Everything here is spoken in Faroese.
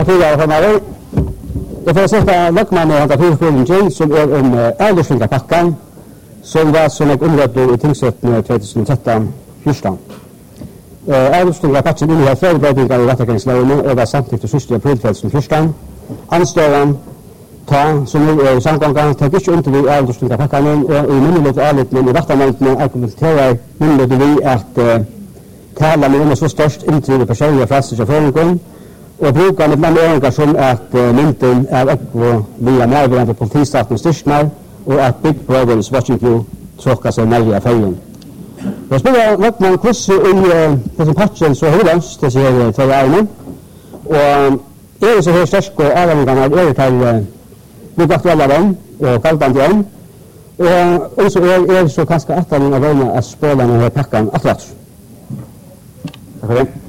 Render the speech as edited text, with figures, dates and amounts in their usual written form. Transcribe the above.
Jag får sätta lökmannen att huvudfrågan som om äldresfingarpackan som var som ett område i tingsrätten 2013-14. Äldresfingarpackan innehåller förbättringar i rättegångslagen och var samtidigt sista april 2014. Anståran ta som nu är samgången tar inte under vid äldresfingarpackan och i minnet avlitningen i vattenmängden argumenterar minnet vi att tala med så störst intryck personliga fasta förfrågan och brukar med bland öringar som att mynten är och via närvarande politistaten styrstnar och att Big Brothers Watching You tråkar sig närmare affären. Jag spelar Lökman kurs i den patchen så hurans det ser två ärmen och är så här störst och avgångarna är till mycket aktuella dem och kallband dem och så är så ganska att den av att spela den här packan attrat. Tack för det.